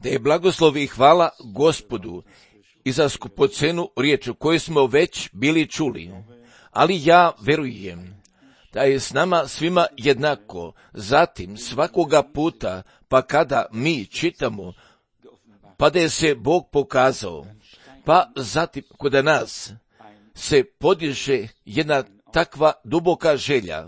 da je blagoslov i hvala Gospodu i za skupocenu riječ koju smo već bili čuli. Ali ja verujem da je s nama svima jednako. Zatim svakoga puta, pa kada mi čitamo, pa da je se Bog pokazao, pa zatim kod nas se podiže jedna takva duboka želja,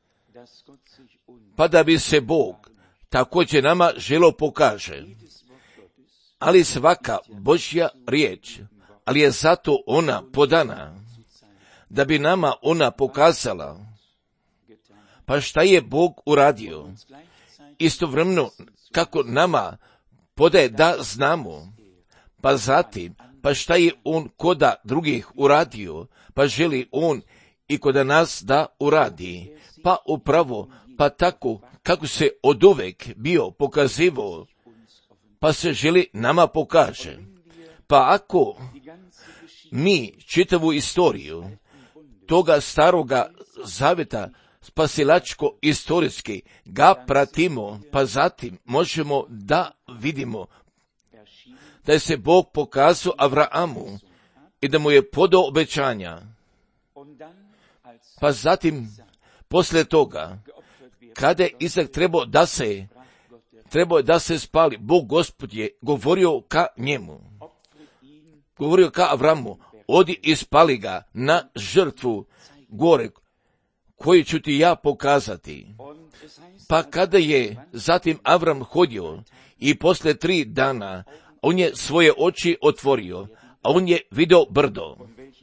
pa da bi se Bog također nama želo pokaže. Ali svaka Božja riječ, ali je zato ona podana, da bi nama ona pokazala. Pa šta je Bog uradio? Istovremeno kako nama podaje da znamo, pa zatim, pa šta je on koda drugih uradio, pa želi on i koda nas da uradi. Pa upravo, pa tako kako se oduvek bio pokazivo, pa se želi nama pokaže. Pa ako mi čitavu istoriju toga staroga zaveta spasilačko istorijski ga pratimo, pa zatim možemo da vidimo da je se Bog pokazao Abrahamu i da mu je podao obećanja. Pa zatim, poslije toga, kada je Izak trebao da se spali, Bog Gospod je govorio ka njemu, govorio ka Avramu, odi i spali ga na žrtvu gore, koju ću ti ja pokazati. Pa kada je zatim Avram hodio i poslije 3 dana, on je svoje oči otvorio, a on je video brdo.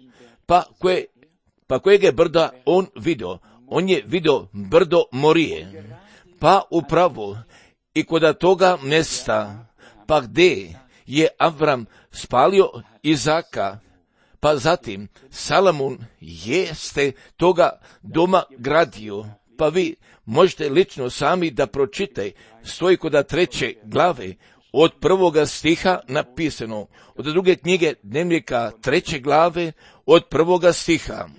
Pa kojeg je brda on video? On je video brdo Morije. Pa upravo i kod toga mjesta, pa gdje je Avram spalio Izaka, pa zatim Salomon jeste toga doma gradio. Pa vi možete lično sami da pročitaj, stoji kod 3. glave, od 1. stiha napisano, od 2. knjige Dnevnika 3. glave, od 1. stiha.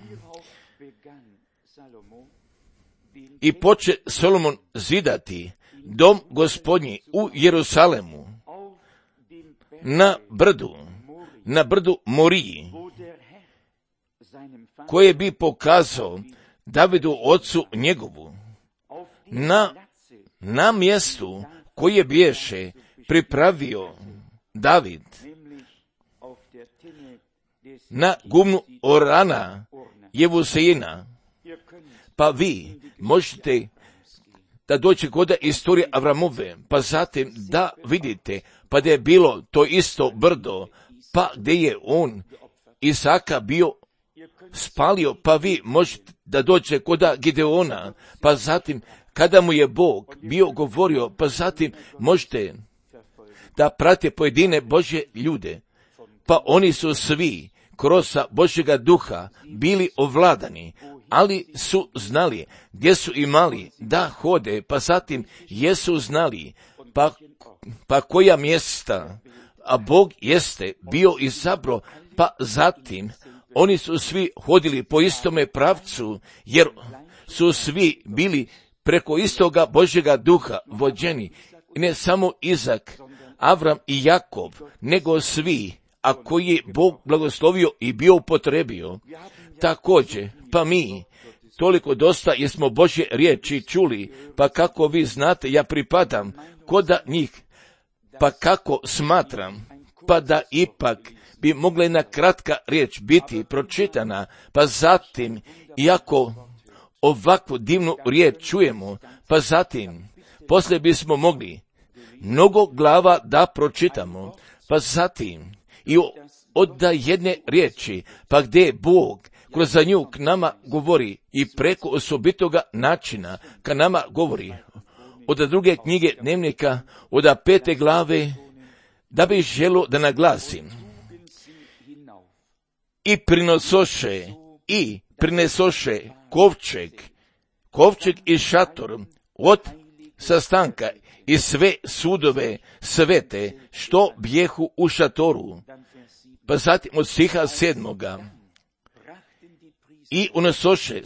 I poče Solomon zidati dom Gospodnji u Jerusalemu, na brdu Moriji, koje bi pokazao Davidu ocu njegovu, na mjestu koje biješe pripravio David, na gumnu Orana Jevusejina. Pa vi možete da dođe kod istorije Avramove, pa zatim da vidite, pa da je bilo to isto brdo, pa gdje je on Isaka bio spalio, pa vi možete da dođe kod Gideona, pa zatim kada mu je Bog bio govorio, pa zatim možete da prate pojedine Božje ljude, pa oni su svi kroz Božjega duha bili ovladani, ali su znali gdje su imali da hode, pa zatim jesu znali pa koja mjesta, a Bog jeste bio izabrao, pa zatim oni su svi hodili po istome pravcu, jer su svi bili preko istoga Božjega duha vođeni, i ne samo Izak, Avram i Jakov, nego svi, a koji je Bog blagoslovio i bio upotrebio. Također, pa mi, toliko dosta jesmo Božje riječi čuli, pa kako vi znate, ja pripadam kod njih, pa kako smatram, pa da ipak bi mogla jedna kratka riječ biti pročitana, pa zatim, iako ovakvu divnu riječ čujemo, pa zatim, poslije bismo mogli mnogo glava da pročitamo, pa zatim, i od jedne riječi, pa gdje Bog kroz nju k nama govori i preko osobitoga načina ka nama govori. Od 2. knjige Dnevnika, od 5. glave, da bi želo da naglasim. I prinesoše kovčeg i šator od sastanka i sve sudove svete što bjehu u šatoru. Pa zatim od stiha 7. I unesoše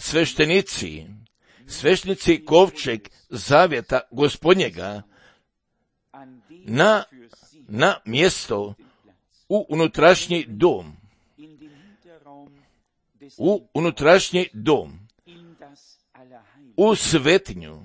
sveštenici kovčeg zavjeta Gospodnjega na mjesto u unutrašnji dom, u svetinju,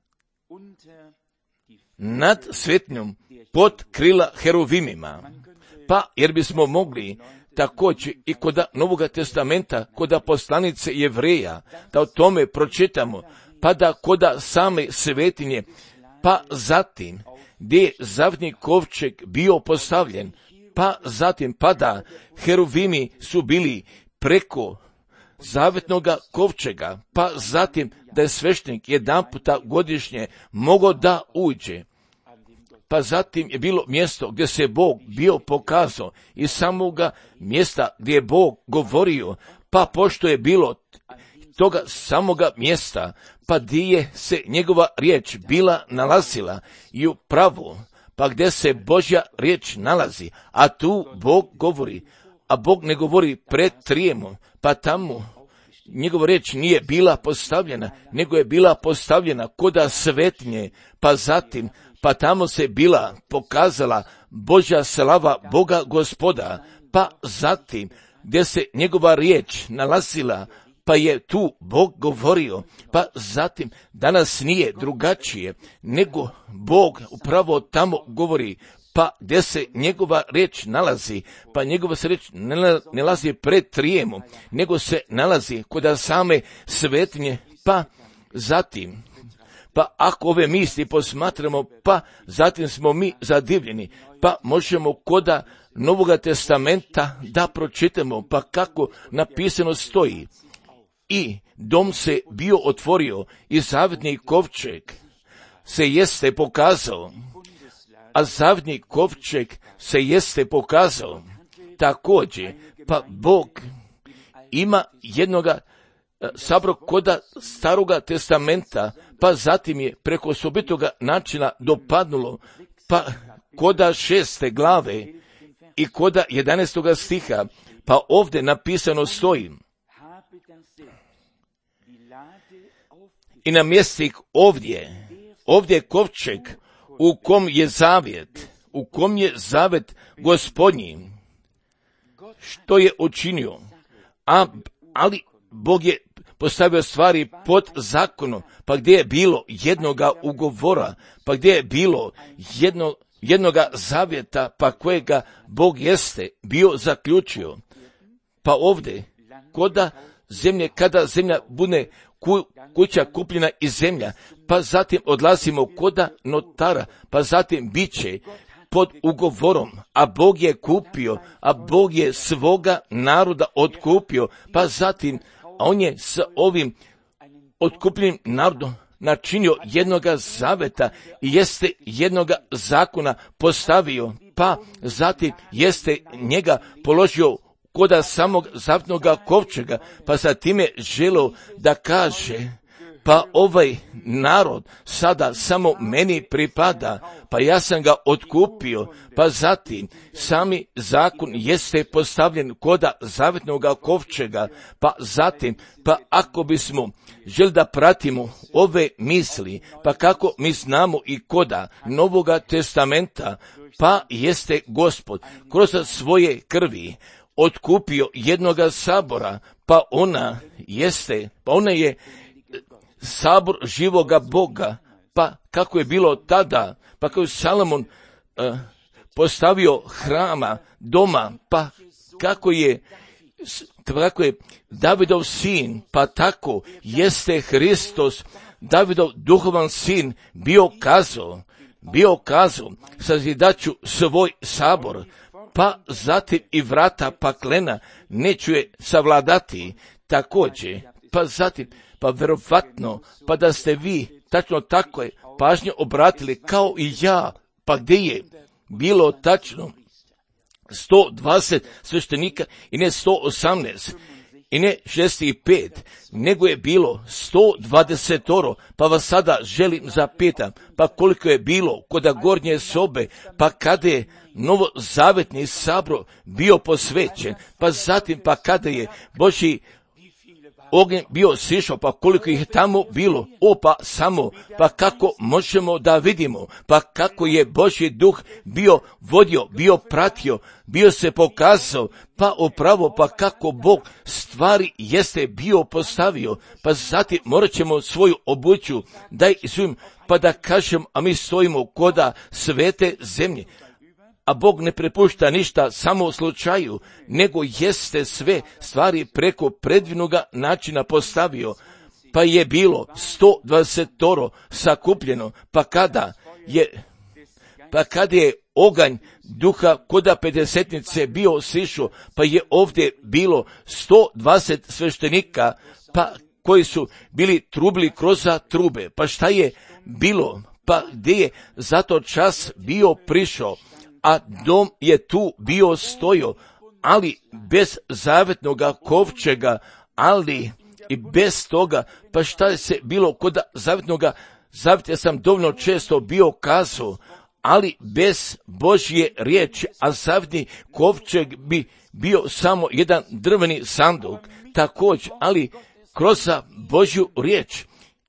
nad svetinjom, pod krila heruvimima. Pa jer bismo mogli također i kod Novoga testamenta, kod poslanice Jevreja, da o tome pročitamo, pa da kod same svetinje, pa zatim gdje je zavetni kovčeg bio postavljen, pa zatim pa da heruvimi su bili preko zavetnoga kovčega, pa zatim da je sveštenik jedanputa godišnje mogao da uđe. Pa zatim je bilo mjesto gdje se Bog bio pokazao i samoga mjesta gdje je Bog govorio, pa pošto je bilo toga samoga mjesta, pa gdje je se njegova riječ bila nalazila i upravo, pa gdje se Božja riječ nalazi, a tu Bog govori, a Bog ne govori pred trijemom, pa tamo njegova riječ nije bila postavljena, nego je bila postavljena koda svetinje, pa zatim, pa tamo se bila pokazala Božja slava Boga Gospoda, pa zatim gdje se njegova riječ nalazila, pa je tu Bog govorio, pa zatim danas nije drugačije, nego Bog upravo tamo govori, pa gdje se njegova riječ nalazi, pa njegova se riječ ne nalazi pred trijemom, nego se nalazi kod same svetinje, pa zatim, pa ako ove misli posmatramo, pa zatim smo mi zadivljeni, pa možemo koda Novoga testamenta da pročitamo, pa kako napisano stoji. I dom se bio otvorio i zavetni kovčeg se jeste pokazao, a zavetni kovčeg se jeste pokazao. Također, pa Bog ima jednoga sabor koda staroga testamenta, pa zatim je preko osobitoga načina dopadnulo, pa koda 6. glave i koda 11. stiha, pa ovdje napisano stoji. I namjestik ovdje je kovčeg u kom je zavet Gospodnji, što je učinio, ali Bog je postavio stvari pod zakonom, pa gdje je bilo jednoga ugovora, pa gdje je bilo jednoga zavjeta, pa kojega Bog jeste bio zaključio. Pa ovdje, kada zemlja bude kuća kupljena iz zemlja, pa zatim odlazimo koda notara, pa zatim bit će pod ugovorom, a Bog je kupio, a Bog je svoga naroda otkupio, pa zatim on je s ovim otkupljenim narodom načinio jednoga zaveta i jeste jednoga zakona postavio, pa zatim jeste njega položio koda samog zavetnoga kovčega, pa sa time želio da kaže, pa ovaj narod sada samo meni pripada, pa ja sam ga otkupio, pa zatim sami zakon jeste postavljen koda zavetnoga kovčega, pa zatim, pa ako bismo želi da pratimo ove misli, pa kako mi znamo i koda Novoga testamenta, pa jeste Gospod kroz svoje krvi otkupio jednoga sabora, pa ona je sabor živoga Boga, pa kako je bilo tada, pa kako je Salomon postavio hrama, doma, pa kako je Davidov sin, pa tako jeste Hristos, Davidov duhovan sin, bio kazao, sazidaću svoj sabor, pa zatim i vrata paklena neću je savladati. Također, pa zatim, pa verovatno, pa da ste vi tačno tako je pažnje obratili kao i ja, pa gdje je bilo tačno 120 sveštenika i ne 118 i ne 65, nego je bilo 120, pa vas sada želim zapitam, pa koliko je bilo kod gornje sobe, pa kada je novozavetni sabor bio posvećen, pa zatim pa kada je Božji oganj bio sišao, pa koliko ih tamo bilo, pa kako možemo da vidimo, pa kako je Božji duh bio vodio, bio pratio, bio se pokazao, pa upravo, pa kako Bog stvari jeste bio postavio, pa zatim morat ćemo svoju obuću da izumim, pa da kažem, a mi stojimo koda svete zemlje. A Bog ne prepušta ništa samo u slučaju, nego jeste sve stvari preko predivnoga načina postavio. Pa je bilo 120 sakupljeno, pa kada je oganj duha koda pedesetnice bio sišao, pa je ovdje bilo 120 sveštenika, pa koji su bili trubili kroz trube. Pa šta je bilo? Pa gdje je zato čas bio prišao, a dom je tu bio stojio, ali bez zavetnoga kovčega, ali i bez toga, pa šta je se bilo kod zavetnoga, zavet ja sam dovoljno često bio kazao, ali bez Božje riječi, a zavetni kovčeg bi bio samo jedan drveni sanduk, također, ali kroz Božju riječ.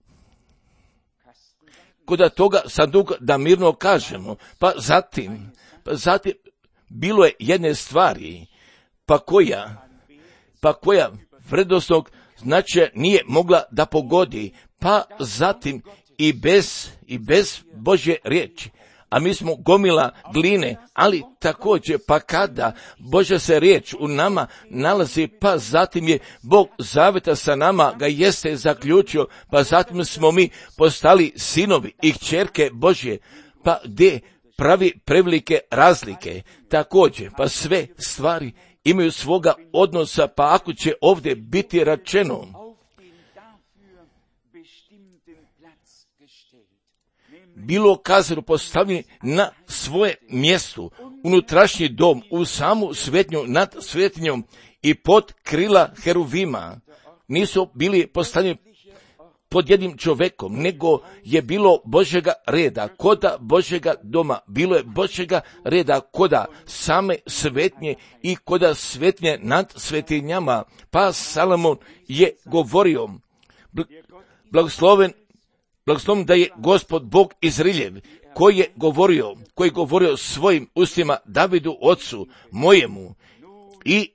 Kod toga sanduka da mirno kažemo, pa zatim bilo je jedne stvari, pa koja vrednosnog značaja nije mogla da pogodi, pa zatim i bez Božje riječi. A mi smo gomila gline, ali također pa kada Božja se riječ u nama nalazi, pa zatim je Bog zaveta sa nama ga jeste zaključio, pa zatim smo mi postali sinovi i kćerke Božje, pa gdje pravi prevelike razlike. Također, pa sve stvari imaju svoga odnosa, pa ako će ovdje biti rečeno, bilo kazano postavljeni na svoje mjesto, unutrašnji dom, u samu svetnju nad svetinjom i pod krila heruvima, nisu bili postavljeni pod jednim čovjekom, nego je bilo Božjega reda, koda Božjega doma, bilo je Božjega reda koda same svetnje i koda svetnje nad svetinjama, pa Salomon je govorio, blagosloven da je Gospod Bog Izraeljev, koji je govorio svojim ustima Davidu ocu mojemu i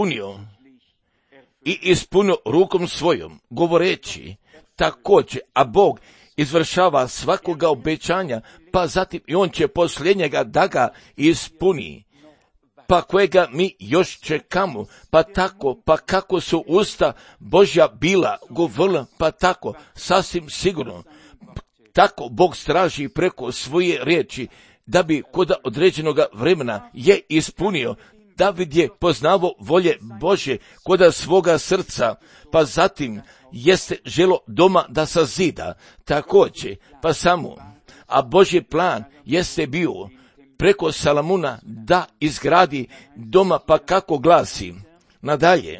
ispunio rukom svojom, govoreći također, a Bog izvršava svakoga obećanja, pa zatim i on će posljednjega da ga ispuni, pa kojega mi još čekamo, pa tako, pa kako su usta Božja bila govorila, pa tako, sasvim sigurno, tako Bog straži preko svoje riječi, da bi kod određenog vremena je ispunio. David je poznavao volje Božje koda svoga srca, pa zatim jeste želo doma da sazida, također, pa samo, a Božji plan jeste bio preko Salomona da izgradi doma, pa kako glasi nadalje.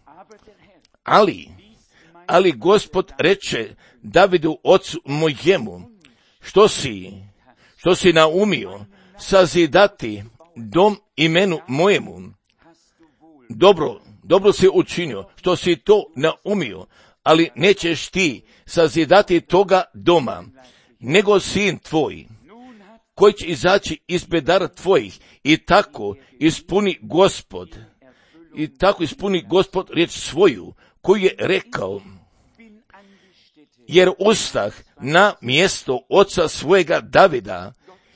Ali Gospod reče Davidu ocu mojemu, što si naumio sazidati dom imenu mojemu, dobro si učinio, što si to naumio, ali nećeš ti sazidati toga doma, nego sin tvoj, koji će izaći iz bedara tvojih, i tako ispuni Gospod riječ svoju, koju je rekao, jer ustah na mjesto oca svojega Davida.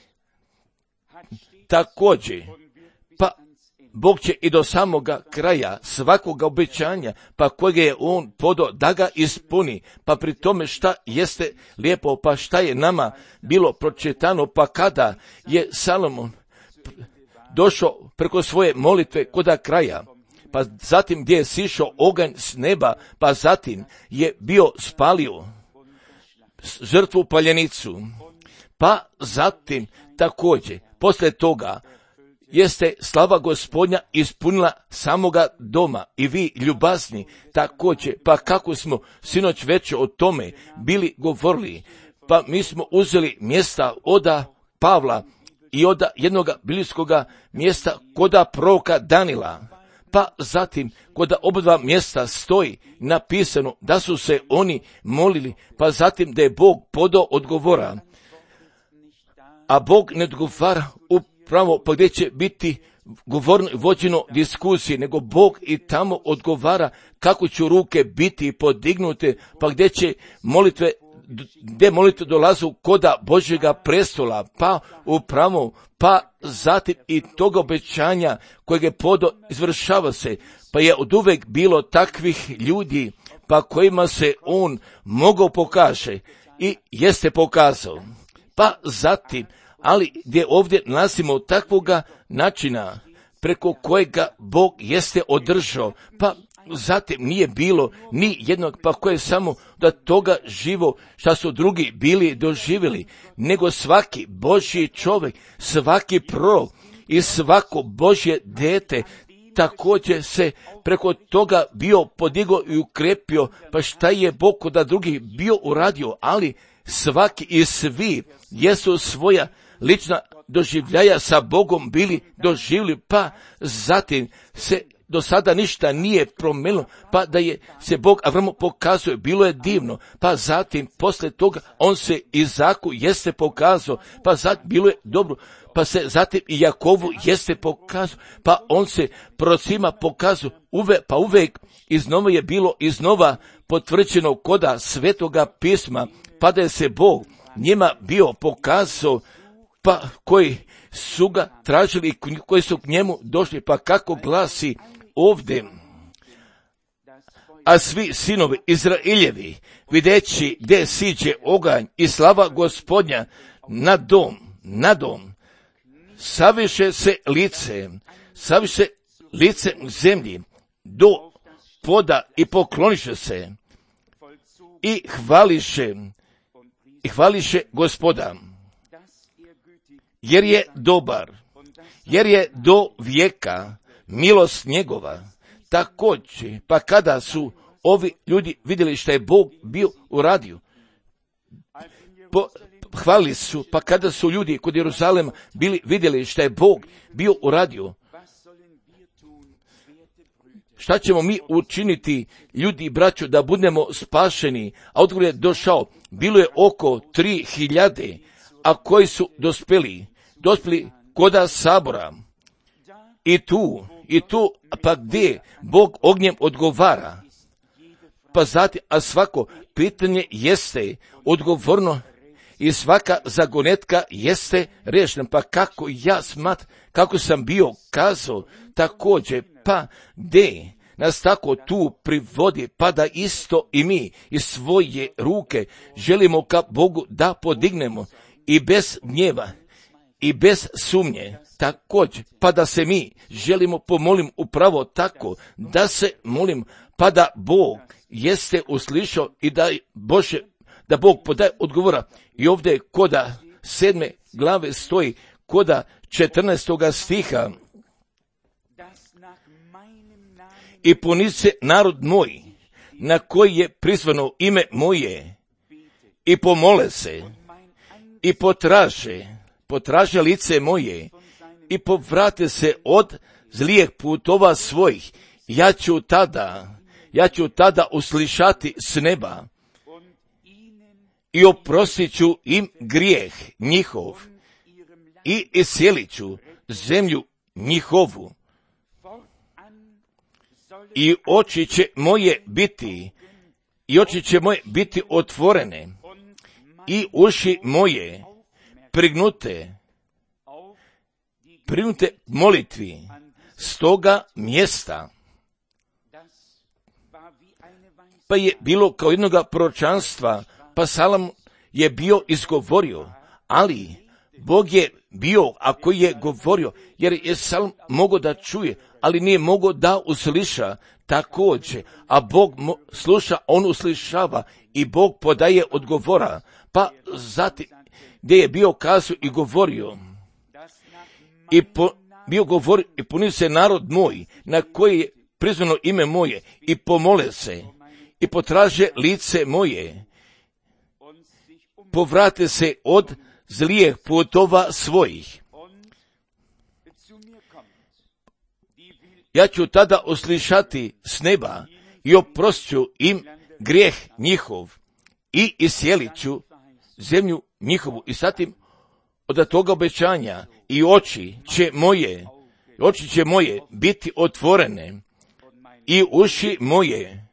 Također, pa Bog će i do samoga kraja svakoga obećanja, pa kojega je on podao da ga ispuni, pa pri tome šta jeste lijepo, pa šta je nama bilo pročitano, pa kada je Salomon došao preko svoje molitve koda kraja, pa zatim gdje je sišao oganj s neba, pa zatim je bio spalio žrtvu paljenicu, pa zatim također, poslije toga, jeste slava Gospodnja ispunila samoga doma, i vi ljubazni također, pa kako smo sinoć već o tome bili govorili, pa mi smo uzeli mjesta od Pavla i od jednog biblijskoga mjesta koda proroka Danila, pa zatim kod obadva mjesta stoji napisano da su se oni molili, pa zatim da je Bog podao odgovora, a Bog ne odgovara upravo pa gdje će biti govorno i vođeno diskusije, nego Bog i tamo odgovara kako će ruke biti podignute, pa gdje će molitve, gdje molitve dolazu koda Božjega prestola, pa upravo, pa zatim i toga obećanja kojeg je podao izvršava se, pa je oduvek bilo takvih ljudi, pa kojima se on mogao pokaže i jeste pokazao. Pa zatim, ali gdje ovdje nalazimo takvoga načina preko kojega Bog jeste održao, pa zatim nije bilo ni jednog, pa koje samo da toga živo šta su drugi bili doživjeli, nego svaki Božji čovjek, svaki prorok i svako Božje dete također se preko toga bio podigao i ukrepio, pa šta je Bog da drugi bio uradio, ali svaki i svi jesu svoja lična doživljaja sa Bogom bili doživjeli, pa zatim se do sada ništa nije promijenilo, pa da je se Bog Avramu pokazuje, bilo je divno, pa zatim poslije toga on se Izaku jeste pokazao, pa zatim bilo je dobro, pa se zatim i Jakovu jeste pokazao, pa on se prorocima pokazao, pa uvijek iznova je bilo iznova potvrđeno koda Svetoga pisma, pa da je se Bog njima bio pokazao, pa koji su ga tražili i koji su k njemu došli, pa kako glasi ovdje, a svi sinovi Izraeljevi, videći gdje siđe oganj i slava Gospodnja na dom, saviše se lice zemlji do poda i pokloniše se i hvališe Gospoda, jer je dobar, jer je do vijeka milost njegova. Također, pa kada su ovi ljudi vidjeli što je Bog bio uradio, hvalili su, pa kada su ljudi kod Jeruzalema bili vidjeli što je Bog bio uradio, šta ćemo mi učiniti, ljudi i braćo, da budemo spašeni? A odgovor je došao, bilo je oko 3.000, a koji su dospeli koda sabora. I tu, pa gdje Bog ognjem odgovara, pa zatim, a svako pitanje jeste odgovorno i svaka zagonetka jeste riješena, pa kako ja kako sam bio kazao, također, pa gdje nas tako tu privodi, pa da isto i mi iz svoje ruke želimo ka Bogu da podignemo i bez gnjeva i bez sumnje, također, pa da se mi želimo pomolim upravo tako, da se molim, pa da Bog jeste uslišao i da Bog podaje odgovora. I ovdje koda 7. glave stoji, koda 14. stiha, i ponize narod moj, na koji je prizvano ime moje, i pomole se, i potraže lice moje, i povrate se od zlijeh putova svojih, ja ću tada uslišati s neba, i oprostit ću im grijeh njihov, i iscelit ću zemlju njihovu. I oči će moje biti otvorene, i uši moje prignute molitvi s toga mjesta. Pa je bilo kao jednoga proročanstva, pa Salam je bio izgovorio, ali Bog je bio, ako je govorio, jer je Salam mogao da čuje, ali nije mogao da usliša također, a Bog sluša, on uslišava i Bog podaje odgovora, pa zatim gdje je bio kazao i govorio, i punio se narod moj, na koji je prizvano ime moje, i pomole se, i potraže lice moje, povrate se od zlijeh putova svojih. ja ću tada uslišati s neba i oprostit im grijeh njihov i isjelit ću zemlju njihovu. I zatim od toga obećanja i oči će moje biti otvorene i uši moje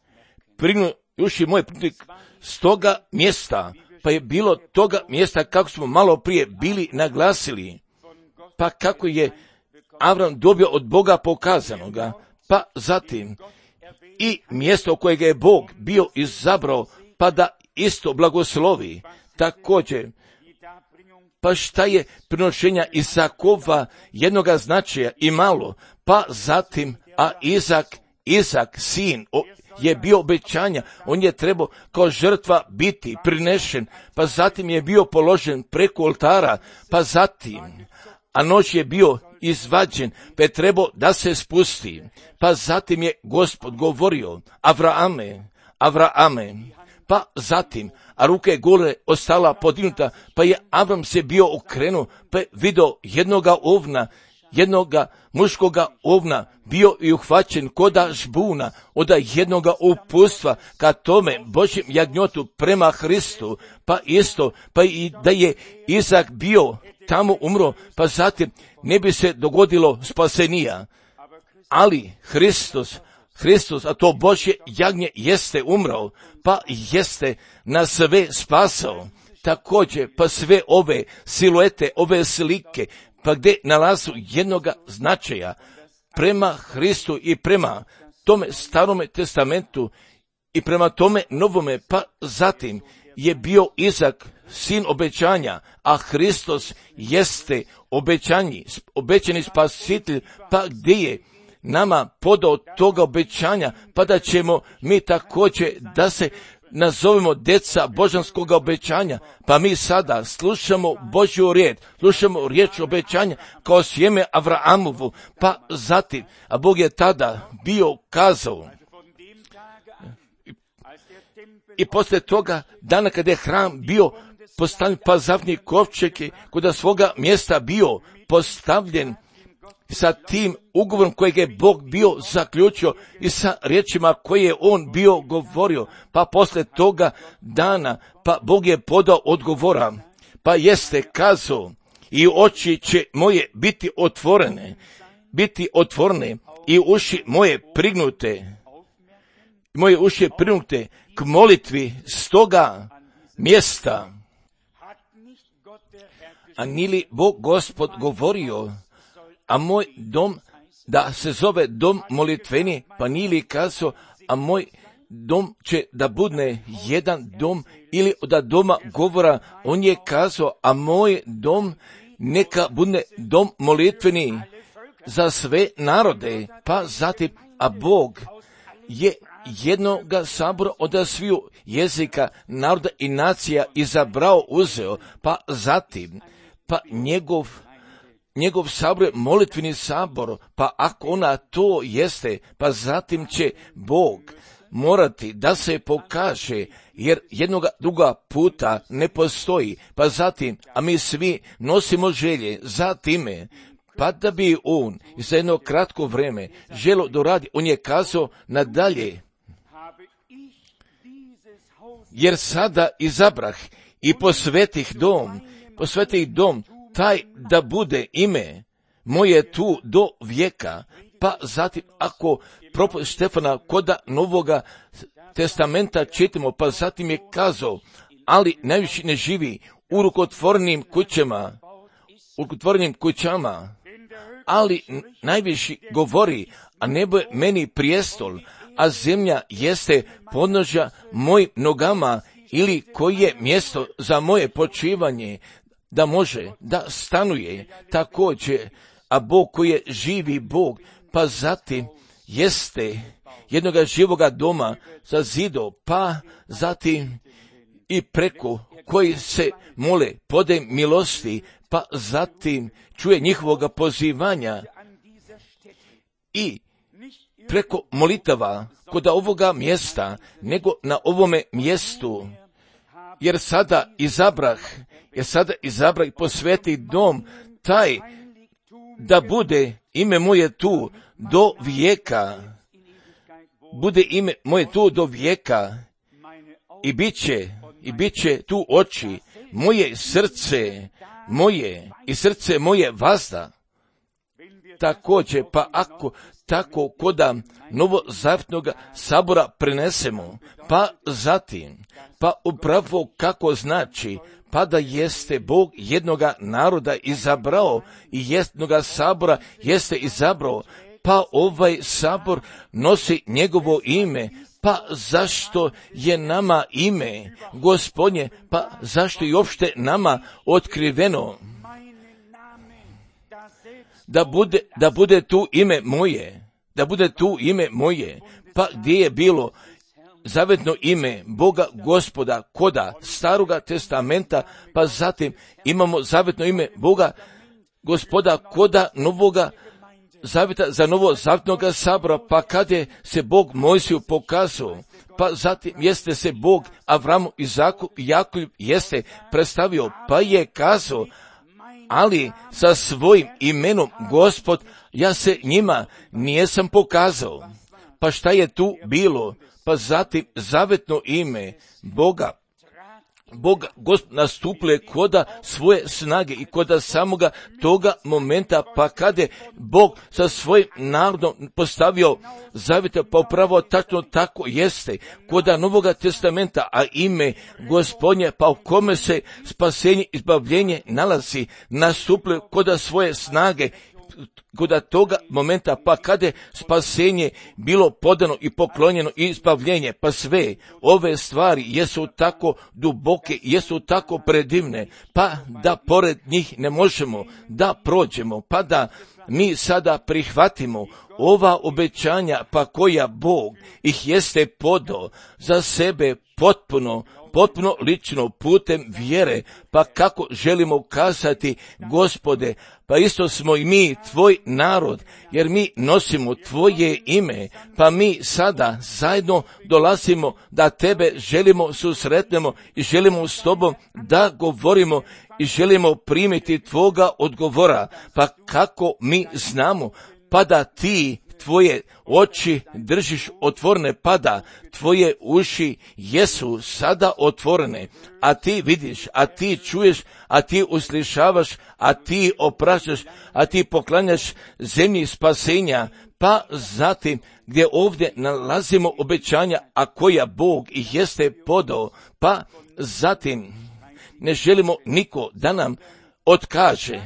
s toga mjesta. Pa je bilo toga mjesta kako smo malo prije bili naglasili, pa kako je Avram dobio od Boga pokazanoga, pa zatim i mjesto kojega je Bog bio izabrao, pa da isto blagoslovi. Također, pa šta je prinošenja Isakova jednoga značaja i malo, pa zatim, a Izak, sin, je bio obećanja, on je trebao kao žrtva biti prinešen, pa zatim je bio položen preko oltara, pa zatim, a noć je bio izvađen, pa je trebao da se spusti, pa zatim je Gospod govorio, Avrame, pa zatim, a ruka je gore ostala podignuta, pa je Avram se bio okrenuo, pa je vidio jednoga muškoga ovna, bio i uhvaćen koda žbuna, od jednoga upustva ka tome Božjem jagnjotu prema Hristu, pa isto, pa i da je Izak bio tamo umro, pa zatim ne bi se dogodilo spasenija. Ali Hristos, a to Božje jagnje jeste umrao, pa jeste na sve spasao. Također, pa sve ove siluete, ove slike, pa gdje nalazu jednoga značaja prema Hristu i prema tome starome testamentu i prema tome novome, pa zatim je bio Izak sin obećanja, a Hristos jeste obećani spasitelj, pa gdje je nama podao toga obećanja, pa da ćemo mi također da se nazovemo djeca božanskog obećanja, pa mi sada slušamo Božju riječ, slušamo riječ obećanja kao sjeme Avramovu, pa zatim, a Bog je tada bio kazao, i poslije toga dana kada je hram bio postavljen, pa zavni kovčeg je kod svoga mjesta bio postavljen sa tim ugovorom kojeg je Bog bio zaključio i sa riječima koje je on bio govorio, pa poslije toga dana, pa Bog je podao odgovora, pa jeste kazao, i oči će moje biti otvorene i uši moje prignute k molitvi s toga mjesta. A nije li Bog Gospod govorio, a moj dom da se zove dom molitveni, pa nije li kazao, a moj dom će da bude jedan dom, ili da doma govora, on je kazao, a moj dom neka bude dom molitveni za sve narode, pa zatim, a Bog je jednoga sabora od sviju jezika, naroda i nacija izabrao, uzeo, pa zatim, pa njegov sabor je molitveni sabor, pa ako ona to jeste, pa zatim će Bog morati da se pokaže, jer jednoga druga puta ne postoji, pa zatim, a mi svi nosimo želje za time, pa da bi on za jedno kratko vreme želo doradi, on je kazao nadalje, jer sada izabrah i posvetih dom, taj da bude ime moje tu do vijeka, pa zatim ako propovijed Štefana koda Novoga testamenta čitamo, pa zatim je kazao, ali najviše ne živi u rukotvornim kućama, ali najviše govori, a nebo je meni prijestol, a zemlja jeste podnožja mojim nogama, ili koje je mjesto za moje počivanje, da može da stanuje također, a Bog koji je živi Bog, pa zatim jeste jednoga živoga doma za zido, pa zatim i preko koji se mole podaj milosti, pa zatim čuje njihovoga pozivanja i preko molitava kod ovoga mjesta, nego na ovome mjestu, jer sada izabrah i posveti dom taj da bude ime moje tu do vijeka, bude ime moje tu do vijeka i bit će tu oči, moje srce moje vazda. Također, pa ako tako koda novozavjetnog sabora prenesemo, pa zatim, pa upravo kako znači, pa da jeste Bog jednoga naroda izabrao i jednoga sabora jeste izabrao, pa ovaj sabor nosi njegovo ime. Pa zašto je nama ime Gospodnje, pa zašto je uopšte nama otkriveno da bude tu ime moje, pa gdje je bilo zavetno ime Boga Gospoda koda Staroga testamenta, pa zatim imamo zavetno ime Boga Gospoda koda Novoga zaveta za novozavetnog sabora, pa kad je se Bog Mojsiju pokazao, pa zatim jeste se Bog Avramu, Izaku i Jakovu jeste predstavio, pa je kazao, ali sa svojim imenom Gospod, ja se njima nijesam pokazao. Pa šta je tu bilo? Pa zatim zavetno ime Boga Gospod nastupile koda svoje snage i koda samoga toga momenta, pa kada je Bog sa svojim narodom postavio zavete, pa upravo tačno tako jeste koda Novoga testamenta, a ime Gospodnje, pa u kome se spasenje, izbavljenje nalazi, nastupile koda svoje snage, koda toga momenta, pa kada je spasenje bilo podano i poklonjeno i izbavljenje, pa sve ove stvari jesu tako duboke, jesu tako predivne, pa da pored njih ne možemo da prođemo, pa da mi sada prihvatimo ova obećanja, pa koja Bog ih jeste podao za sebe potpuno lično putem vjere, pa kako želimo kazati, Gospode, pa isto smo i mi tvoj narod, jer mi nosimo tvoje ime, pa mi sada zajedno dolazimo da tebe želimo susretnemo i želimo s tobom da govorimo i želimo primiti tvoga odgovora, pa kako mi znamo, pa da ti tvoje oči držiš otvorene, pa da tvoje uši jesu sada otvorene, a ti vidiš, a ti čuješ, a ti uslišavaš, a ti opraštaš, a ti poklanjaš zemlji spasenja, pa zatim gdje ovdje nalazimo obećanja, a koja Bog ih jeste podao, pa zatim ne želimo niko da nam otkaže,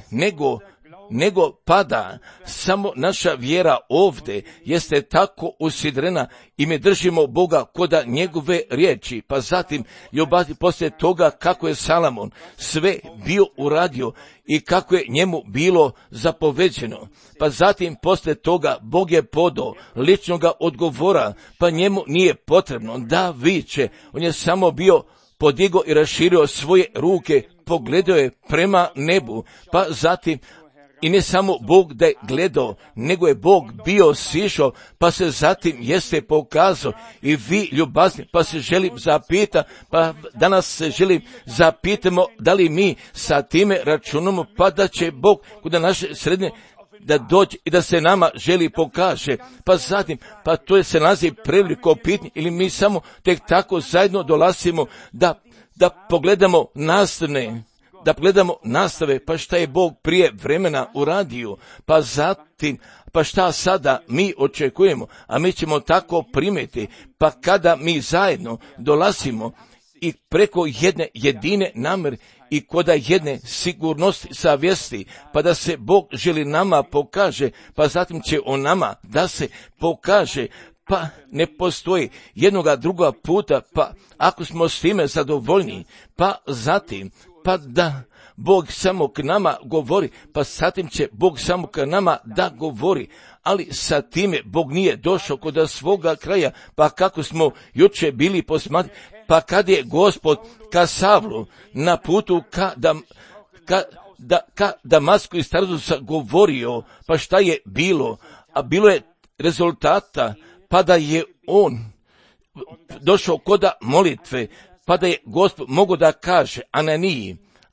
nego pada samo naša vjera ovdje jeste tako usidrena i mi držimo Boga koda njegove riječi, pa zatim ljubavi poslije toga kako je Salomon sve bio uradio i kako je njemu bilo zapoveđeno, pa zatim poslije toga Bog je podao ličnoga odgovora, pa njemu nije potrebno da viče, on je samo bio podigo i raširio svoje ruke, pogledao je prema nebu, pa zatim i ne samo Bog da je gledao, nego je Bog bio sišao, pa se zatim jeste pokazao i vi ljubazni, pa se želim zapitati, pa danas se želim zapitamo da li mi sa time računamo, pa da će Bog kod naše srednje da dođe i da se nama želi pokaže, pa zatim, pa to je se nalazi preveliko pitanje, ili mi samo tek tako zajedno dolazimo da pogledamo nastave, pa šta je Bog prije vremena uradio, pa zatim, pa šta sada mi očekujemo, a mi ćemo tako primiti, pa kada mi zajedno dolazimo i preko jedne jedine namjere i koda jedne sigurnosti savjesti, pa da se Bog želi nama pokaže, pa zatim će on nama da se pokaže, pa ne postoji jednoga druga puta, pa ako smo s time zadovoljni, pa zatim, pa da Bog samo k nama govori, pa zatim će Bog samo k nama da govori, ali sa time Bog nije došao kod svoga kraja, pa kako smo juče bili posmatrani, pa kad je Gospod ka Savlu na putu ka Damasku iz Tarzusa govorio, pa šta je bilo, a bilo je rezultata, pa da je on došao kod molitve, pa da je Gospod mogo da kaže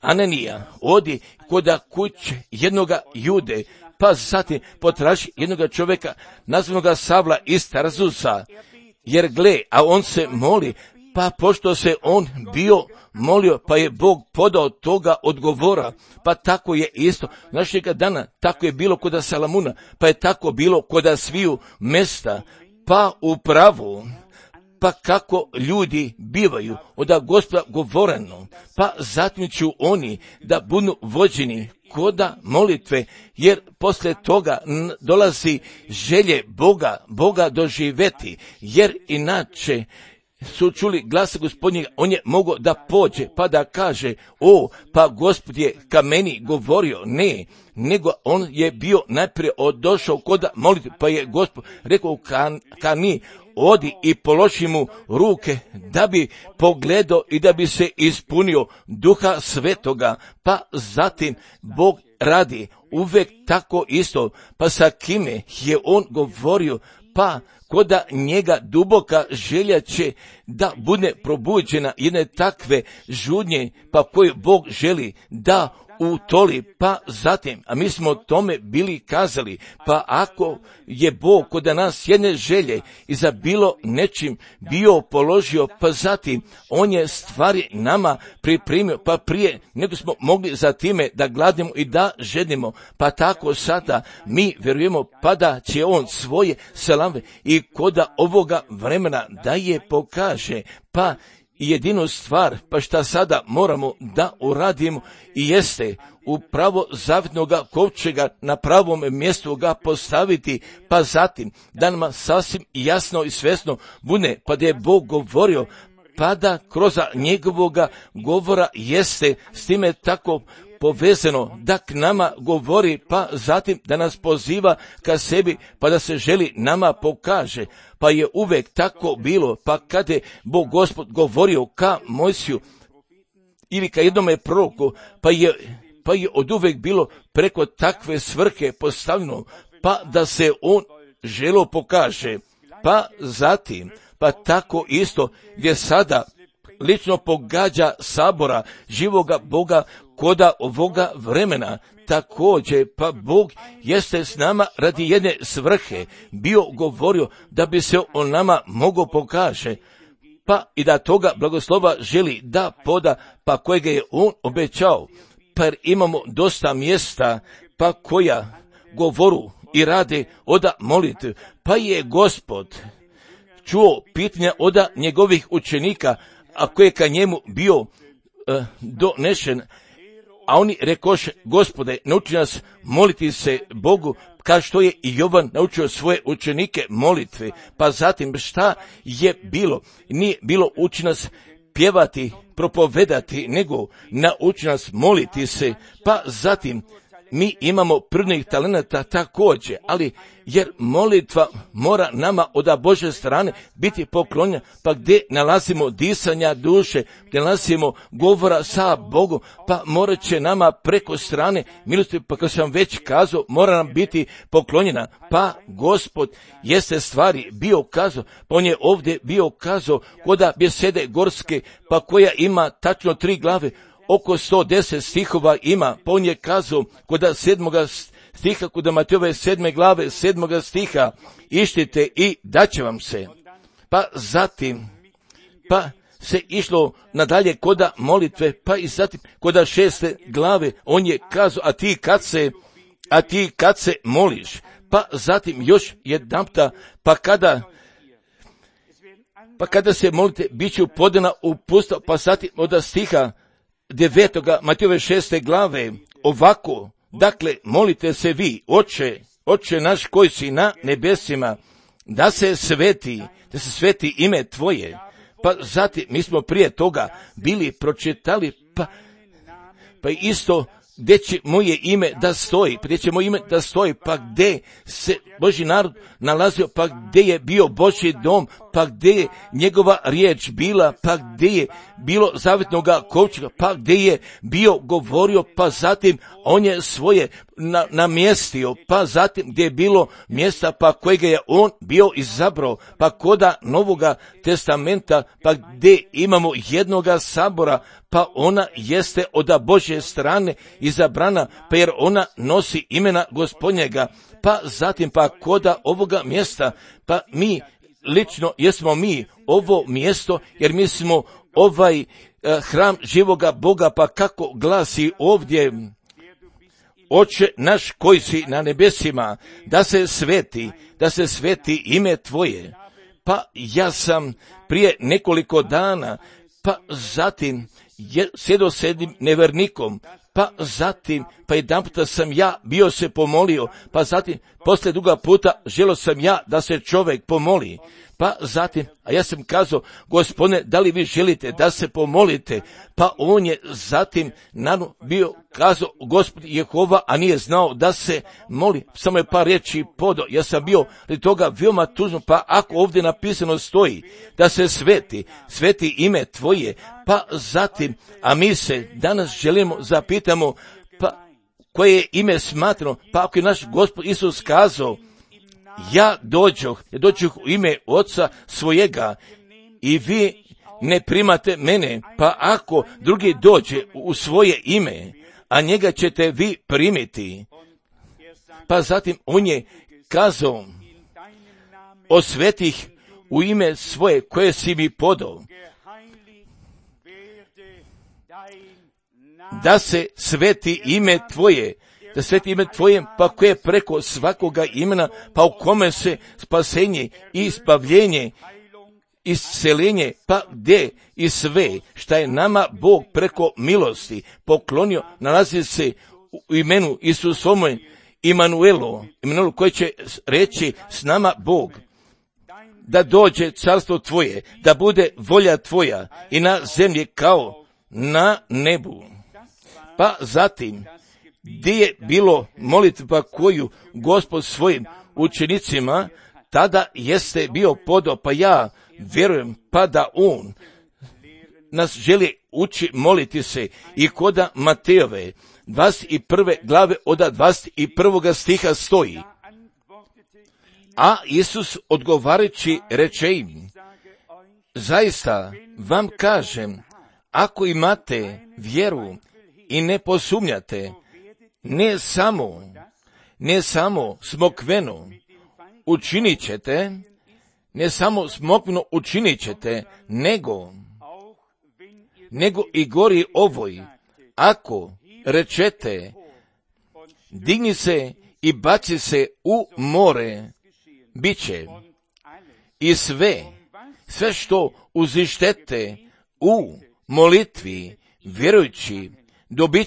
Ananija odi koda kuće jednoga Jude, pa zatim potraži jednoga čovjeka nazvanog Savla iz Tarzusa, jer gle, a on se moli, pa pošto se on bio molio, pa je Bog podao toga odgovora, pa tako je isto našega dana, tako je bilo koda Salamuna, pa je tako bilo koda sviju mesta, pa upravo, pa kako ljudi bivaju od Gospoda govoreno, pa zatim ću oni da budu vođeni koda molitve, jer posle toga dolazi želje Boga doživeti, jer inače su čuli glasa Gospodnjega, on je mogao da pođe pa da kaže, pa Gospod je ka meni govorio, ne, nego on je bio najprije došao koda molitve, pa je Gospod rekao ka ni, odi i položi mu ruke da bi pogledao i da bi se ispunio Duha Svetoga, pa zatim Bog radi uvek tako isto, pa sa kime je on govorio, pa koda njega duboka želja će da bude probuđena jedne takve žudnje, pa koju Bog želi da utoli, pa zatim, a mi smo o tome bili kazali, pa ako je Bog kod nas jedne želje i za bilo nečim bio položio, pa zatim on je stvari nama pripremio, pa prije nego smo mogli za time da gladimo i da žedimo, pa tako sada mi vjerujemo pa da će on svoje slave i koda ovoga vremena da je pokaže, pa jedinu stvar, pa šta sada moramo da uradimo i jeste upravo zavitnoga kovčega na pravom mjestu ga postaviti, pa zatim da nam sasvim jasno i svjesno bude, pa da je Bog govorio, pa da kroz njegovoga govora jeste s time tako povezano da k nama govori, pa zatim da nas poziva ka sebi, pa da se želi nama pokaže. Pa je uvek tako bilo, pa kad je Bog Gospod govorio ka Mojsiju ili ka jednome proroku, pa je od uvek bilo preko takve svrhe postavljeno, pa da se on želo pokaže. Pa zatim, pa tako isto gdje sada lično pogađa sabora živoga Boga koda ovoga vremena, također, pa Bog jeste s nama radi jedne svrhe, bio govorio da bi se on nama mogao pokaže, pa i da toga blagoslova želi da poda, pa kojega je on obećao, pa jer imamo dosta mjesta, pa koja govoru i rade oda molitve, pa je Gospod čuo pitanja oda njegovih učenika, a koje ka njemu bio donešen, a oni rekoše, Gospode, nauči nas moliti se Bogu, kao što je i Jovan naučio svoje učenike molitve. Pa zatim šta je bilo? Nije bilo uči nas pjevati, propovedati, nego nauči nas moliti se. Pa zatim mi imamo prirodnih talenata također, ali jer molitva mora nama od Božje strane biti poklonjena, pa gdje nalazimo disanja duše, gdje nalazimo govora sa Bogom, pa morat će nama preko strane milosti, pa kao sam već kazao, mora nam biti poklonjena. Pa Gospod jeste stvari bio kazao, pa on je ovdje bio kazao koda besede gorske, pa koja ima tačno 3 glave, oko 110 stihova ima, pa on je kazao koda 7. stiha, koda Matejove 7. glave 7. stiha, ištite i daće vam se. Pa zatim, pa se išlo nadalje koda molitve, pa i zatim koda 6. glave, on je kazao, a ti kad se moliš, pa zatim još jedanputa, pa kada se molite, bit će podana u pusto, pa zatim od stiha 9. Matejove 6. glave, ovako, dakle, molite se vi, Oče naš koji si na nebesima, da se sveti ime tvoje. Pa zatim, mi smo prije toga bili pročitali, pa isto, gdje će moje ime da stoji, pa gdje Božji narod nalazio, pa gdje je bio Božji dom, pa gdje je njegova riječ bila, pa gdje je bilo zavetnoga kovčega, pa gdje je bio govorio, pa zatim on je svoje namjestio, pa zatim gdje je bilo mjesta, pa kojega je on bio izabrao, pa koda Novoga testamenta, pa gdje imamo jednoga sabora, pa ona jeste od Božje strane izabrana, pa jer ona nosi imena Gospodnjega, pa zatim pa koda ovoga mjesta, pa mi lično jesmo mi ovo mjesto, jer mi smo ovaj hram živoga Boga, pa kako glasi ovdje: Oče naš koji si na nebesima, da se sveti ime Tvoje. Pa ja sam prije nekoliko dana, pa zatim sjedo s jednim nevernikom, pa zatim, pa jedan puta sam ja bio se pomolio, pa zatim, poslije druga puta, želio sam ja da se čovjek pomoli, pa zatim, a ja sam kazao: Gospodine, da li vi želite da se pomolite? Pa on je zatim bio kazao: Gospod Jehova, a nije znao da se moli, samo je par riječi podao. Ja sam bio radi toga veoma tužno, pa ako ovdje napisano stoji da se sveti ime Tvoje, pa zatim, a mi se danas želimo zapitamo, pa koje je ime smatrano, pa ako je naš Gospod Isus kazao: ja dođoh u ime Oca svojega i vi ne primate mene, pa ako drugi dođe u svoje ime, a njega ćete vi primiti. Pa zatim on je kazao: osvetih u ime svoje koje si mi podao, da se sveti ime Tvoje, pa koje je preko svakoga imena, pa u kome se spasenje i izbavljenje, isceljenje, pa gdje i sve šta je nama Bog preko milosti poklonio, nalazi se u imenu Isusovome, Imanuelu, koji će reći s nama Bog. Da dođe carstvo Tvoje, da bude volja Tvoja i na zemlji kao na nebu. Pa zatim, gdje je bilo molitva koju Gospod svojim učenicima tada jeste bio podao, pa ja vjerujem pa da on nas želi uči moliti se i koda Matejove 21. glave od 21. stiha stoji: a Isus odgovarajući reče im: zaista vam kažem, ako imate vjeru i ne posumnjate, ne samo smokveno učinit ćete, nego i gori ovoj, ako rečete digni se i baci se u more, bit će. I sve što uzištete u molitvi, vjerujući, dobit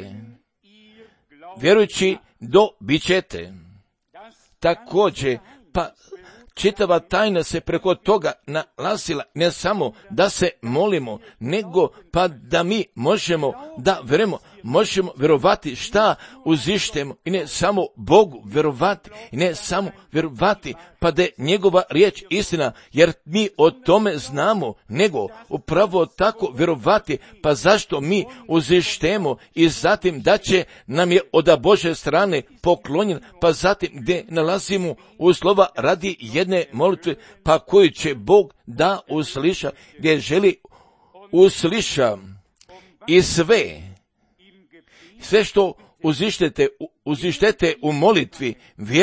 ćete. Također, pa čitava tajna se preko toga nalazila, ne samo da se molimo, nego pa da mi možemo vjerovati šta uzištemo, i ne samo Bogu vjerovati, pa da je njegova riječ istina, jer mi o tome znamo, nego upravo tako vjerovati, pa zašto mi uzištemo i zatim da će nam je od Božje strane poklonjen, pa zatim gdje nalazimo uslova radi jedne molitve, pa koju će Bog da usliša, gdje želi usliša i sve što uzištete u molitvi,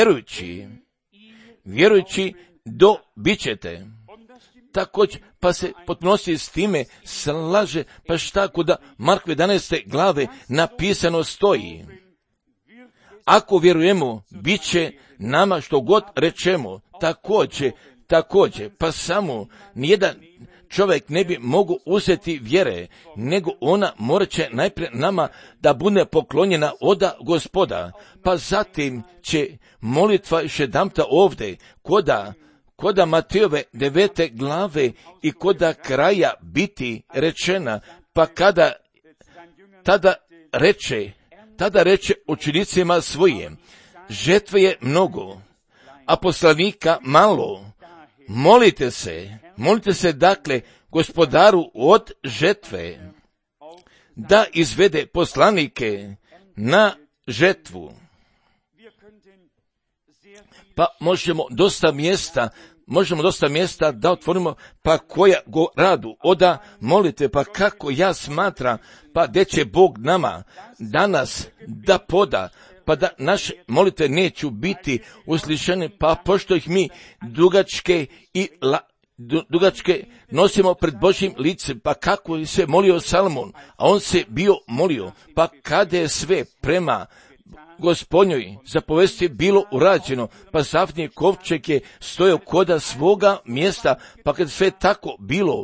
vjerujući dobit ćete. Također, pa se potpunosti s time slaže, pa šta kuda Markove 11. glave napisano stoji: ako vjerujemo, bit će nama što god rečemo. Također, pa samo nijedan čovjek ne bi mogao uzeti vjere, nego ona morat će najprije nama da bude poklonjena od Gospoda, pa zatim će molitva još jedanputa ovdje, koda Matejove 9. glave i koda kraja biti rečena, pa tada reče učenicima svojim: žetve je mnogo, a poslanika malo. Molite se dakle Gospodaru od žetve, da izvede poslanike na žetvu. Pa možemo dosta mjesta da otvorimo, pa koja go radu oda molite, pa kako ja smatram, pa gdje će Bog nama danas da poda, pa da naše molitve neću biti uslišene, pa pošto ih mi dugačke nosimo pred Božjim licem, pa kako je se molio Salomon, a on se bio molio, pa kada je sve prema Gospodnjoj zapovesti bilo urađeno, pa zavnji kovčeg je stojao koda svoga mjesta, pa kad sve tako bilo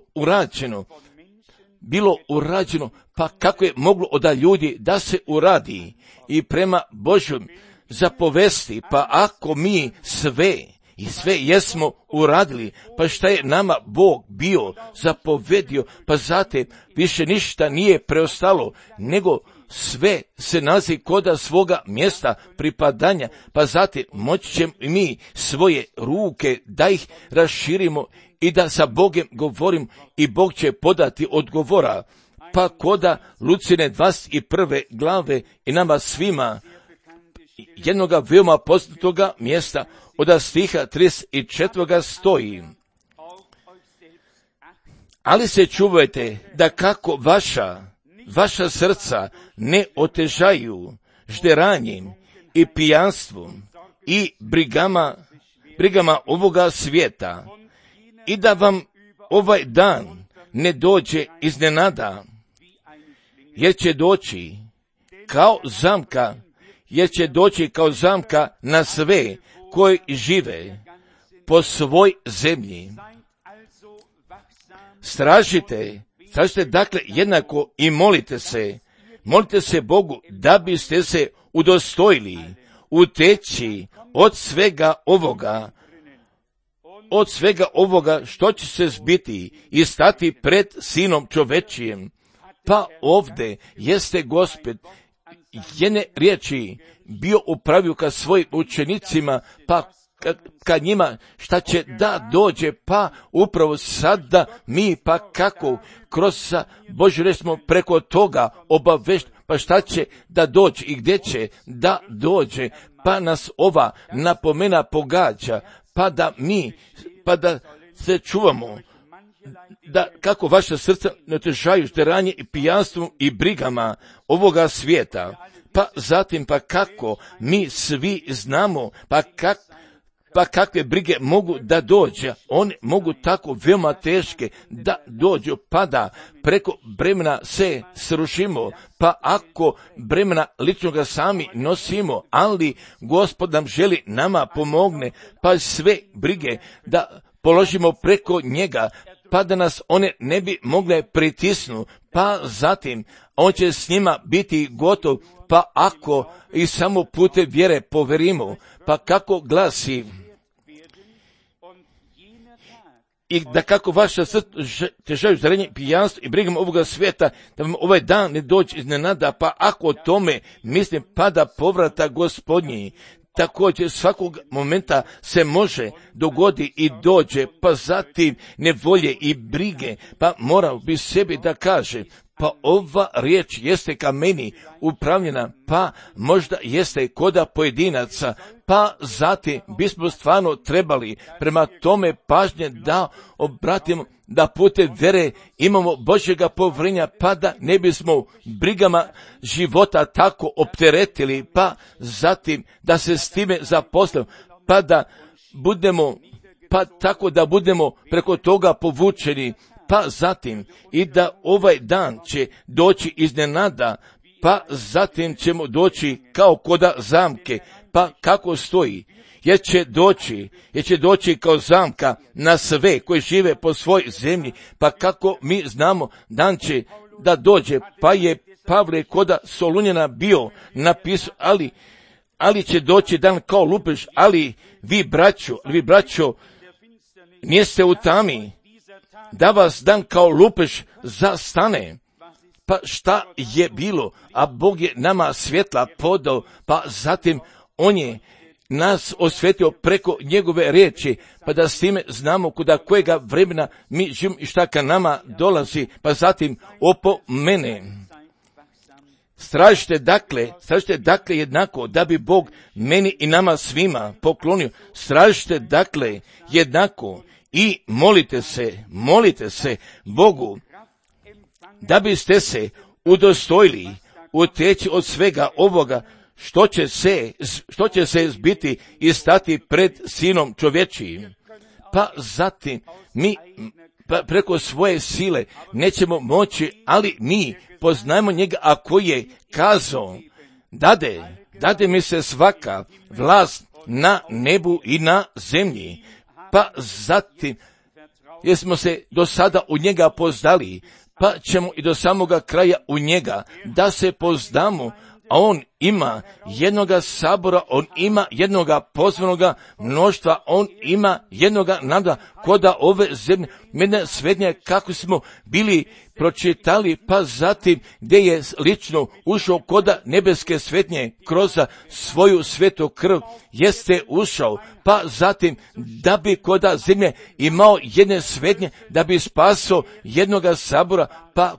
urađeno, pa kako je moglo od ljudi da se uradi i prema Božjom zapovesti, pa ako mi sve jesmo uradili, pa šta je nama Bog bio zapovedio, pa zatim više ništa nije preostalo, nego sve se nalazi koda svoga mjesta pripadanja, pa zatim moći ćemo mi svoje ruke da ih raširimo i da sa Bogom govorim i Bog će podati odgovora. Pa koda Lucine 21. glave i nama svima jednoga veoma poznatoga mjesta od stiha 34. stoji: ali se čuvajte da kako vaša srca ne otežaju žderanjem i pijanstvom i brigama ovoga svijeta, i da vam ovaj dan ne dođe iznenada, jer će doći kao zamka na sve koji žive po svoj zemlji. Stražite dakle jednako i molite se Bogu da biste se udostojili uteći od svega ovoga što će se zbiti i stati pred Sinom čovečijem. Pa ovdje jeste Gospod jedne riječi bio upravio ka svojim učenicima, pa ka njima šta će da dođe, pa upravo sada mi, pa kako kroz Božju riječ smo preko toga obavešten, pa šta će da dođe i gdje će da dođe, pa nas ova napomena pogađa, pa da se čuvamo, da kako vaša srca ne otežaju žderanje i pijanstvom i brigama ovoga svijeta. Pa zatim, pa kako mi svi znamo, pa kakve brige mogu da dođe, one mogu tako veoma teške da dođu, pa da preko bremena se srušimo, pa ako bremena ličnoga sami nosimo, ali Gospod nam želi nama pomogne, pa sve brige da položimo preko njega, pa da nas one ne bi mogle pritisnuti, pa zatim on će s njima biti gotov, pa ako i samo putem vjere poverimo, pa kako glasi: i da kako vaša srca težaju zrenje, pijanstvo i brigama ovoga svijeta, da vam ovaj dan ne dođe iznenada, pa ako o tome mislim, pada povrata Gospodnji. Također svakog momenta se može dogodi i dođe, pa zatim nevolje i brige, pa morao bi sebi da kaže, pa ova riječ jeste ka meni upravljena, pa možda jeste koda pojedinaca, pa zatim bismo stvarno trebali prema tome pažnje da obratimo, da putem vere imamo Božjega povjerenja, pa da ne bismo brigama života tako opteretili, pa zatim da se s time zaposlimo, pa da budemo, pa tako da budemo preko toga povučeni, pa zatim i da ovaj dan će doći iznenada, pa zatim ćemo doći kao koda zamke, pa kako stoji, jer će doći kao zamka na sve koji žive po svoj zemlji, pa kako mi znamo dan će da dođe, pa je Pavle koda Solunjana bio napisao, ali će doći dan kao lupež, ali vi braćo, niste u tami, da vas dan kao lupež zastane. Pa šta je bilo, a Bog je nama svjetla podao, pa zatim on je nas osvetio preko njegove riječi, pa da s time znamo kuda kojega vremena mi živimo i šta ka nama dolazi, pa zatim opomene. Stražite dakle jednako da bi Bog meni i nama svima poklonio. Stražite dakle jednako i molite se Bogu da biste se udostojili uteći od svega ovoga što će se zbiti i stati pred Sinom čovječijim. Pa zatim mi preko svoje sile nećemo moći, ali mi poznajemo njega, a koji je kazao, dade mi se svaka vlast na nebu i na zemlji. Pa zatim, jer smo se do sada u njega poznali, pa ćemo i do samoga kraja u njega da se poznamo, a on ima jednoga sabora, on ima jednoga pozvanoga mnoštva, on ima jednoga nada koda ove zemlje, mene svednje kako smo bili pročitali, pa zatim gdje je lično ušao koda nebeske svetnje kroz svoju svetu krv, jeste ušao, pa zatim da bi koda zemlje imao jedne svetnje, da bi spasao jednoga sabora, pa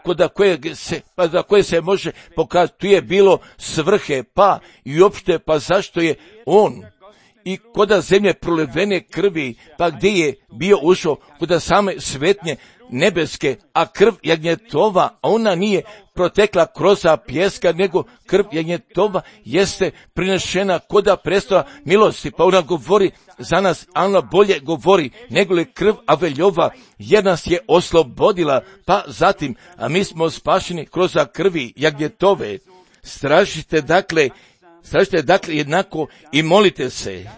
za koje se može pokazati, tu je bilo svrhe, pa i uopšte, pa zašto je on i koda zemlje prolivene krvi, pa gdje je bio ušao koda same svetnje nebeske, a krv jagnjetova, ona nije protekla kroz pjeska, nego krv jagnjetova jeste prinešena koda prestola milosti, pa ona govori za nas, a ona bolje govori nego li krv Aveljova, jer nas je oslobodila, pa zatim, a mi smo spašeni kroz krvi jagnjetove. Stražite dakle jednako i molite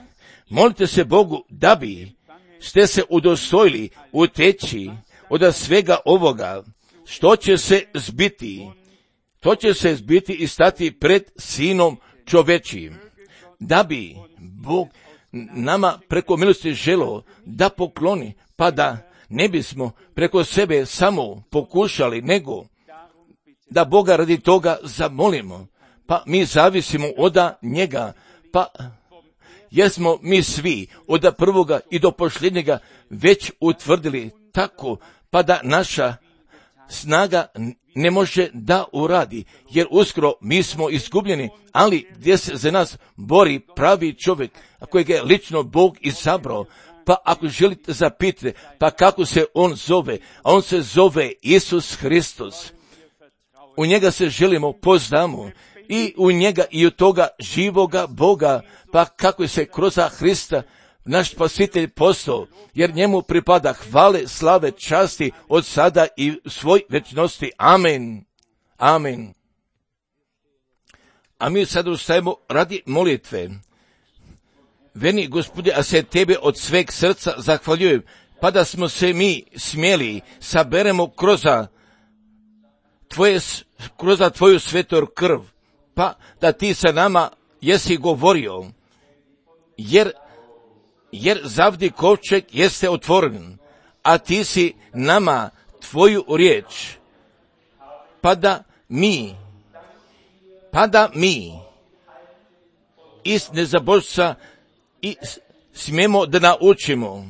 se Bogu da bi ste se udostojili uteći od svega ovoga što će se zbiti i stati pred Sinom čovječijim, da bi Bog nama preko milosti želio da pokloni, pa da ne bismo preko sebe samo pokušali, nego da Boga radi toga zamolimo, pa mi zavisimo od njega, pa jer smo mi svi od prvoga i do posljednjega već utvrdili tako, pa da naša snaga ne može da uradi, jer uskoro mi smo izgubljeni, ali gdje se za nas bori pravi čovjek, a kojeg je lično Bog izabrao. Pa ako želite zapitati, pa kako se on zove, a on se zove Isus Hristos. U njega se želimo poznamo i u njega i u toga živoga Boga, pa kako se kroz Hrista naš spasitelj postao, jer njemu pripada hvale, slave, časti od sada i svoj večnosti. Amen. Amen. A mi sad ustajemo radi molitve. Veni, Gospode, a se tebe od sveg srca zahvaljujem, pa da smo se mi smjeli saberemo kroz tvoju svetu krv, pa da ti sa nama jesi govorio, jer zavdi kovčeg jeste otvoren, a ti si nama tvoju riječ, pa da mi iz nezabožca i smijemo da naučimo.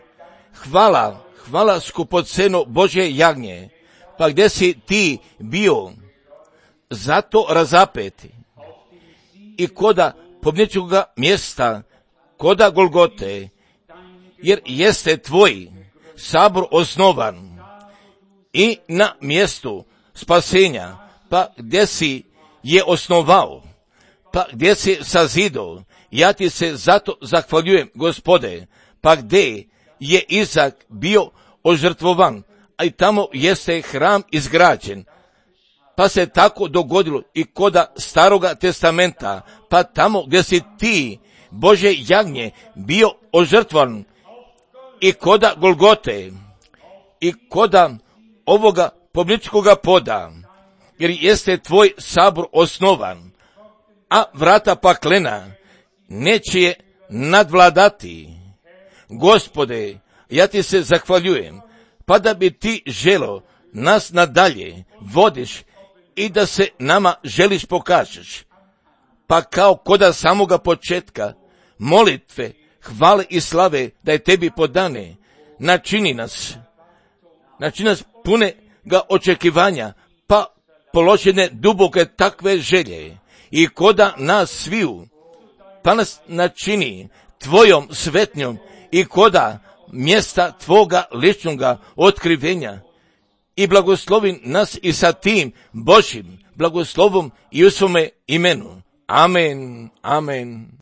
Hvala skupoceno Božje jagnje, pa gdje si ti bio zato razapeti i koda pobničkoga mjesta, koda Golgote, jer jeste tvoj sabor osnovan i na mjestu spasenja, pa gdje si je osnovao, pa gdje si sazidao, ja ti se zato zahvaljujem, Gospode, pa gdje je Izak bio ožrtvovan, a i tamo jeste hram izgrađen, pa se tako dogodilo i koda Staroga testamenta, pa tamo gdje si ti, Bože jagnje, bio ožrtvovan i koda Golgote i koda ovoga pobničkoga poda, jer jeste tvoj sabor osnovan, a vrata paklena neće je nadvladati. Gospode, ja ti se zahvaljujem, pa da bi ti želo nas nadalje vodiš i da se nama želiš pokažeš, pa kao koda samoga početka, molitve, hvale i slave da je tebi podane. Načini nas pune ga očekivanja, pa položene duboke takve želje i koda nas sviju, pa nas načini tvojom svetnjom i koda mjesta tvoga ličnoga otkrivenja i blagoslovi nas i sa tim Božjim blagoslovom i u svome imenu. Amen, amen.